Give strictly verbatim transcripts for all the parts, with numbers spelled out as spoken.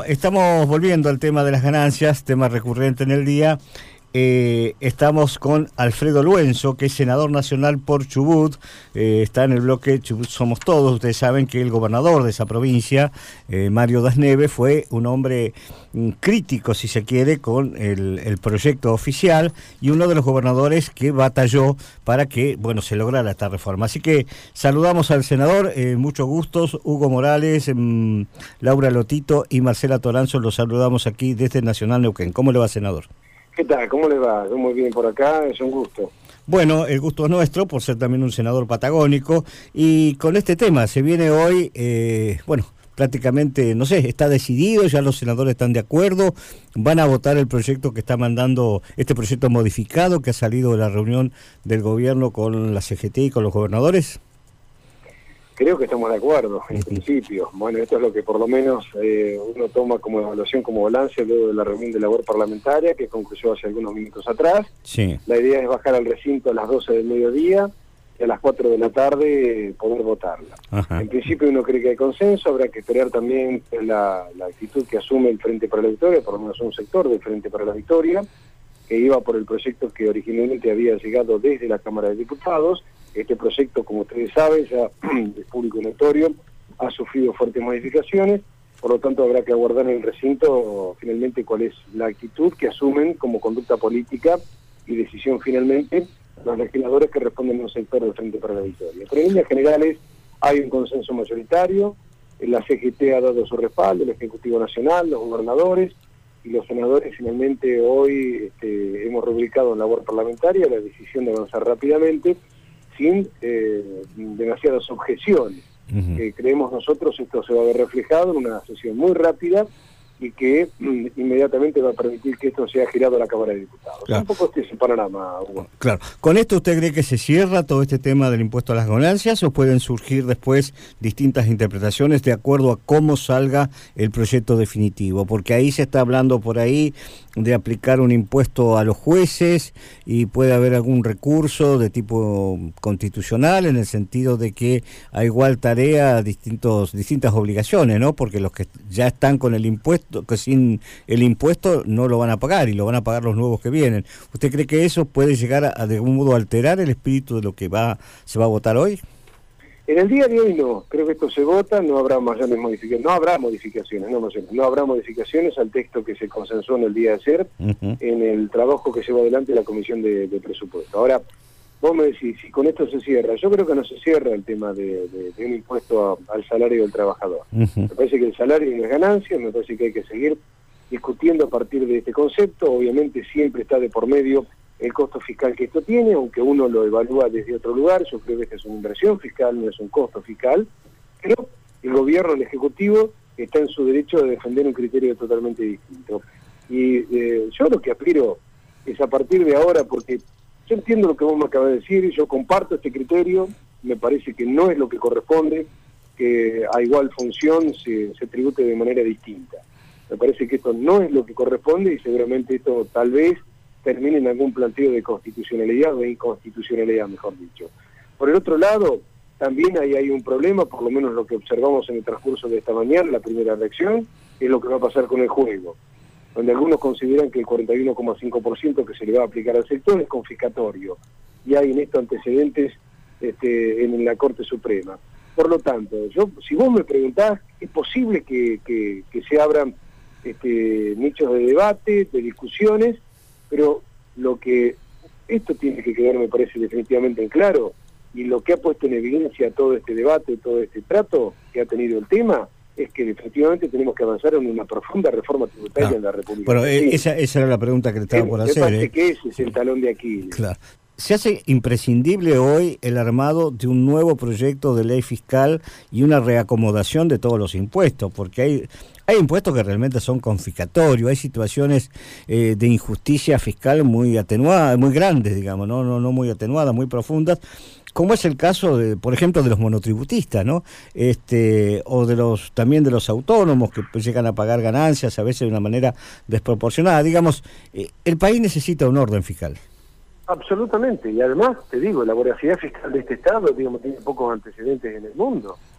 Estamos volviendo al tema de las ganancias, tema recurrente en el día. Eh, estamos con Alfredo Luenzo, que es senador nacional por Chubut, eh, está en el bloque Chubut Somos Todos. Ustedes saben que el gobernador de esa provincia, eh, Mario Das Neves, fue un hombre mm, crítico, si se quiere, con el, el proyecto oficial, y uno de los gobernadores que batalló para que, bueno, se lograra esta reforma. Así que saludamos al senador, eh, muchos gustos, Hugo Morales, mm, Laura Lotito y Marcela Toranzo, los saludamos aquí desde Nacional Neuquén. ¿Cómo le va, senador? ¿Qué tal? ¿Cómo le va? Yo muy bien por acá, es un gusto. Bueno, el gusto es nuestro por ser también un senador patagónico, y con este tema se viene hoy, eh, bueno, prácticamente, no sé, está decidido, ya los senadores están de acuerdo, van a votar el proyecto que está mandando, este proyecto modificado que ha salido de la reunión del gobierno con la C G T y con los gobernadores. Creo que estamos de acuerdo, en principio. Bueno, esto es lo que por lo menos eh, uno toma como evaluación, como balance luego de la reunión de labor parlamentaria que concluyó hace algunos minutos atrás. Sí. La idea es bajar al recinto a las doce del mediodía y a las cuatro de la tarde eh, poder votarla. Ajá. En principio uno cree que hay consenso, habrá que esperar también la, la actitud que asume el Frente para la Victoria, por lo menos un sector del Frente para la Victoria, que iba por el proyecto que originalmente había llegado desde la Cámara de Diputados. Este proyecto, como ustedes saben, ya es público y notorio, ha sufrido fuertes modificaciones, por lo tanto habrá que aguardar en el recinto finalmente cuál es la actitud que asumen como conducta política y decisión finalmente los legisladores que responden a un sector del Frente para la Victoria. Pero en líneas generales hay un consenso mayoritario, la C G T ha dado su respaldo, el Ejecutivo Nacional, los gobernadores y los senadores. Finalmente hoy este, hemos rubricado en labor parlamentaria la decisión de avanzar rápidamente, sin eh, demasiadas objeciones. Uh-huh. eh, creemos nosotros esto se va a ver reflejado en una sesión muy rápida y que mm, inmediatamente va a permitir que esto sea girado a la Cámara de Diputados. Claro. Un poco este es el panorama, Hugo. Claro. ¿Con esto usted cree que se cierra todo este tema del impuesto a las ganancias o pueden surgir después distintas interpretaciones de acuerdo a cómo salga el proyecto definitivo? Porque ahí se está hablando por ahí de aplicar un impuesto a los jueces y puede haber algún recurso de tipo constitucional en el sentido de que a igual tarea distintos distintas obligaciones, ¿no? Porque los que ya están con el impuesto, que sin el impuesto no lo van a pagar y lo van a pagar los nuevos que vienen. ¿Usted cree que eso puede llegar a, a de algún modo alterar el espíritu de lo que va se va a votar hoy? En el día de hoy no, creo que esto se vota, no habrá mayores modificaciones, no habrá modificaciones, no, no habrá modificaciones al texto que se consensuó en el día de ayer, uh-huh, en el trabajo que lleva adelante la Comisión de, de Presupuesto. Ahora, vos me decís, si con esto se cierra, yo creo que no se cierra el tema de, de, de un impuesto a, al salario del trabajador. Uh-huh. Me parece que el salario no es ganancia, me parece que hay que seguir discutiendo a partir de este concepto. Obviamente siempre está de por medio el costo fiscal que esto tiene, aunque uno lo evalúa desde otro lugar. Yo creo que esta es una inversión fiscal, no es un costo fiscal, pero el gobierno, el Ejecutivo, está en su derecho de defender un criterio totalmente distinto. Y eh, yo lo que aspiro es a partir de ahora, porque yo entiendo lo que vos me acabas de decir, y yo comparto este criterio, me parece que no es lo que corresponde, que a igual función se, se tribute de manera distinta. Me parece que esto no es lo que corresponde y seguramente esto tal vez termine en algún planteo de constitucionalidad o de inconstitucionalidad, mejor dicho. Por el otro lado, también ahí hay un problema, por lo menos lo que observamos en el transcurso de esta mañana, la primera reacción, es lo que va a pasar con el juego, donde algunos consideran que el cuarenta y uno coma cinco por ciento que se le va a aplicar al sector es confiscatorio, y hay en esto antecedentes este, en la Corte Suprema. Por lo tanto, yo, si vos me preguntás, es posible que, que, que se abran este, nichos de debate, de discusiones, pero lo que esto tiene que quedar, me parece, definitivamente en claro, y lo que ha puesto en evidencia todo este debate, todo este trato que ha tenido el tema, es que definitivamente tenemos que avanzar en una profunda reforma tributaria ah, en la República. Pero sí, esa, esa era la pregunta que le estaba me, por me hacer. parece ¿eh? que ese es el talón de Aquiles. Claro. Se hace imprescindible hoy el armado de un nuevo proyecto de ley fiscal y una reacomodación de todos los impuestos, porque hay hay impuestos que realmente son confiscatorios, hay situaciones eh, de injusticia fiscal muy atenuadas, muy grandes, digamos, no no no muy atenuadas, muy profundas, como es el caso de, por ejemplo, de los monotributistas, ¿no? Este, o de los también de los autónomos que pues, llegan a pagar ganancias a veces de una manera desproporcionada. Digamos, eh, el país necesita un orden fiscal. Absolutamente, y además, te digo, la voracidad fiscal de este Estado, digamos, tiene pocos antecedentes en el mundo.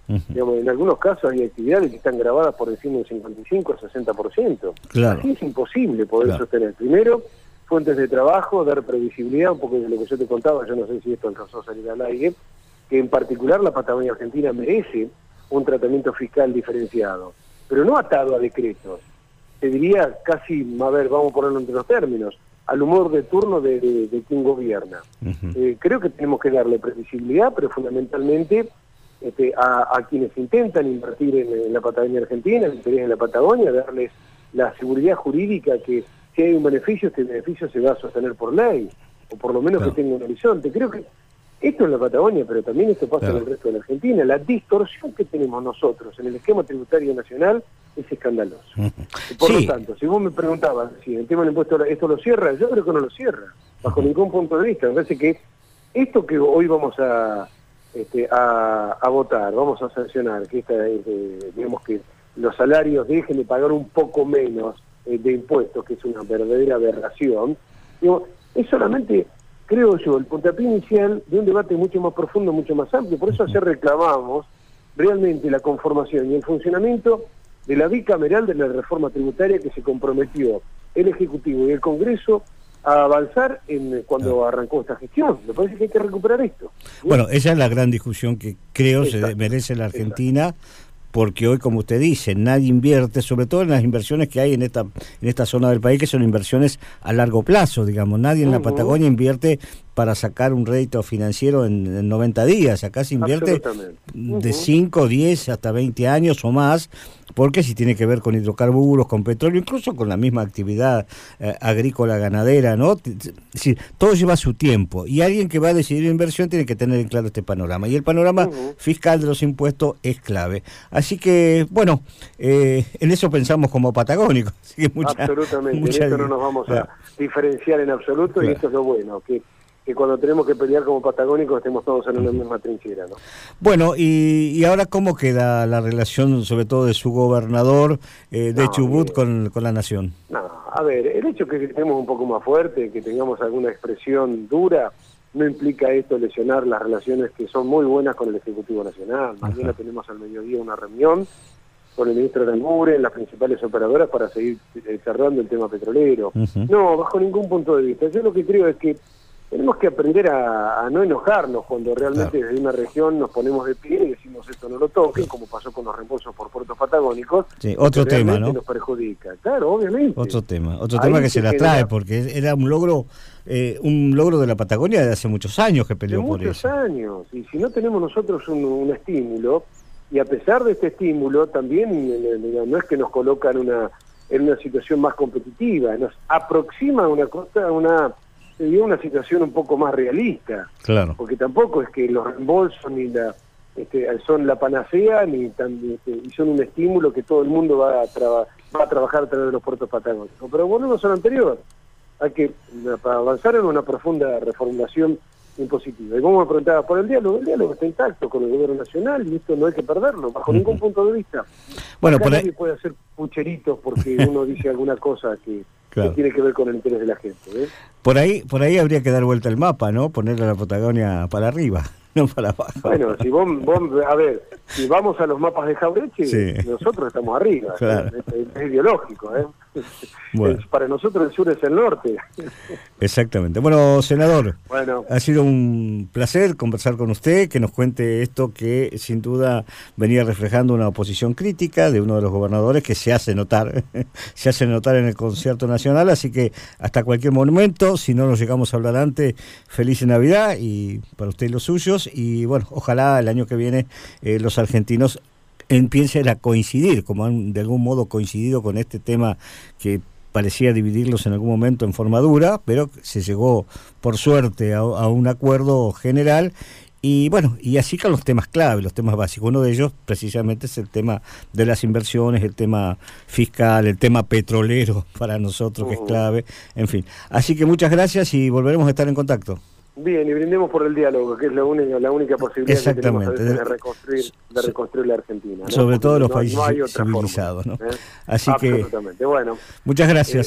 Uh-huh. Digamos, en algunos casos hay actividades que están grabadas por encima del cincuenta y cinco a sesenta por ciento. Claro. Así es imposible poder claro. sostener. Primero, fuentes de trabajo, dar previsibilidad, un poco de lo que yo te contaba, yo no sé si esto alcanzó a salir al aire, que en particular la Patagonia Argentina merece un tratamiento fiscal diferenciado, pero no atado a decretos. Te diría casi, a ver, vamos a ponerlo entre los términos, al humor de turno de, de, de quien gobierna. Uh-huh. Eh, creo que tenemos que darle previsibilidad, pero fundamentalmente este, a, a quienes intentan invertir en, en la Patagonia Argentina, el interés en la Patagonia, darles la seguridad jurídica que si hay un beneficio, este beneficio se va a sostener por ley, o por lo menos claro. que tenga un horizonte. Creo que esto en la Patagonia, pero también esto pasa claro. en el resto de la Argentina. La distorsión que tenemos nosotros en el esquema tributario nacional es escandaloso. Por sí. lo tanto, si vos me preguntabas si el tema del impuesto esto lo cierra, yo creo que no lo cierra, bajo uh-huh. ningún punto de vista. Me parece que esto que hoy vamos a, este, a, a votar, vamos a sancionar, que esta, eh, digamos que los salarios dejen de pagar un poco menos eh, de impuestos, que es una verdadera aberración, digo, es solamente... creo yo, el puntapié inicial de un debate mucho más profundo, mucho más amplio. Por eso ayer reclamamos realmente la conformación y el funcionamiento de la bicameral de la reforma tributaria que se comprometió el Ejecutivo y el Congreso a avanzar en cuando arrancó esta gestión. Me parece que hay que recuperar esto. ¿Sí? Bueno, esa es la gran discusión que creo Exacto. se merece la Argentina. Exacto. Porque hoy, como usted dice, nadie invierte, sobre todo en las inversiones que hay en esta en esta zona del país, que son inversiones a largo plazo, digamos. Nadie en uh-huh. la Patagonia invierte para sacar un rédito financiero en, en noventa días. Acá se invierte uh-huh. de cinco, diez, hasta veinte años o más, porque si tiene que ver con hidrocarburos, con petróleo, incluso con la misma actividad eh, agrícola, ganadera, ¿no? Sí, todo lleva su tiempo, y alguien que va a decidir inversión tiene que tener en claro este panorama, y el panorama uh-huh. fiscal de los impuestos es clave. Así que, bueno, eh, en eso pensamos como patagónicos. Así que mucha, Absolutamente, mucha... en esto no nos vamos a diferenciar en absoluto, claro. y esto es lo bueno, que que cuando tenemos que pelear como patagónicos estemos todos en una misma trinchera, ¿no? Bueno, y, y ahora, ¿cómo queda la relación, sobre todo de su gobernador eh, de no, Chubut, bien. con, con la nación? No, a ver, el hecho que estemos un poco más fuerte, que tengamos alguna expresión dura, no implica esto lesionar las relaciones que son muy buenas con el Ejecutivo Nacional. Mañana Ajá. tenemos al mediodía una reunión con el ministro de Angure, en las principales operadoras, para seguir eh, cerrando el tema petrolero. Uh-huh. No, bajo ningún punto de vista. Yo lo que creo es que tenemos que aprender a, a no enojarnos cuando realmente claro. desde una región nos ponemos de pie y decimos esto no lo toquen, como pasó con los reembolsos por puertos patagónicos. Sí, otro tema, ¿no? Nos perjudica, claro, obviamente. Otro tema, otro Ahí tema que se, se la trae, genera... porque era un logro eh, un logro de la Patagonia de hace muchos años que peleó de por eso. muchos años, y si no tenemos nosotros un, un estímulo, y a pesar de este estímulo, también no es que nos coloca en una, en una situación más competitiva, nos aproxima a una cosa, a una... sería una situación un poco más realista, claro, porque tampoco es que los reembolsos ni la este, son la panacea ni tan, este, y son un estímulo que todo el mundo va a, traba, va a trabajar a través de los puertos patagónicos. Pero volvemos a lo anterior, hay que para avanzar en una profunda reformulación impositiva. Y como me preguntaba por el diálogo, el diálogo está intacto con el gobierno nacional y esto no hay que perderlo, bajo uh-huh. ningún punto de vista. Bueno, Acá por nadie ahí... puede hacer pucheritos porque uno dice alguna cosa que... Claro. que tiene que ver con el interés de la gente. ¿eh? Por ahí por ahí habría que dar vuelta el mapa, ¿no? Ponerle a la Patagonia para arriba, no para abajo. Bueno, si vos, vos a ver, si vamos a los mapas de Jauretche, sí. nosotros estamos arriba. Claro. Es, es, es ideológico, ¿eh? Bueno. Es, para nosotros el sur es el norte. Exactamente. Bueno, senador, bueno. ha sido un placer conversar con usted, que nos cuente esto que sin duda venía reflejando una oposición crítica de uno de los gobernadores que se hace notar, se hace notar en el concierto nacional, así que hasta cualquier momento, si no nos llegamos a hablar antes, feliz Navidad y para usted y los suyos, y bueno, ojalá el año que viene eh, los argentinos empiecen a coincidir, como han de algún modo coincidido con este tema que parecía dividirlos en algún momento en forma dura, pero se llegó por suerte a, a un acuerdo general. Y bueno, y así con los temas clave, los temas básicos. Uno de ellos precisamente es el tema de las inversiones, el tema fiscal, el tema petrolero para nosotros, que es clave, en fin. Así que muchas gracias y volveremos a estar en contacto. Bien, y brindemos por el diálogo, que es la única, la única posibilidad que tenemos a veces de reconstruir, de reconstruir la Argentina, ¿no? Sobre todo los no, países no civilizados, ¿no? ¿eh? Así Absolutamente. que, bueno. muchas gracias, Eh, ¿eh?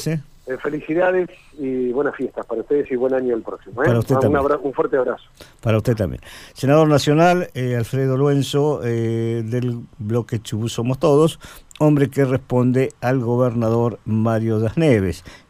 Eh, felicidades y buenas fiestas para ustedes y buen año el próximo. ¿eh? Para usted un, también. abra un fuerte abrazo. Para usted también. Senador nacional, eh, Alfredo Luenzo, eh, del bloque Chubut Somos Todos, hombre que responde al gobernador Mario Das Neves.